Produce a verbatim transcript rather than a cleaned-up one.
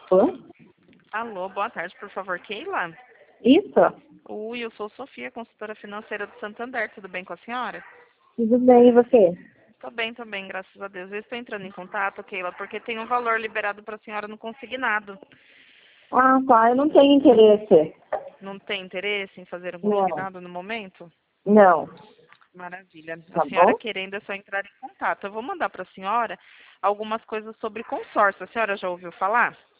Oi? Alô, boa tarde, por favor, Keila? Isso? Oi, eu sou Sofia, consultora financeira do Santander, tudo bem com a senhora? Tudo bem, e você? Tô bem, tô bem, graças a Deus. Eu estou entrando em contato, Keila, porque tem um valor liberado para a senhora no consignado. Ah, tá, eu não tenho interesse. Não tem interesse em fazer um Não, consignado no momento? não, Maravilha. A tá senhora bom? querendo é só entrar em contato. Eu vou mandar para a senhora algumas coisas sobre consórcio. A senhora já ouviu falar?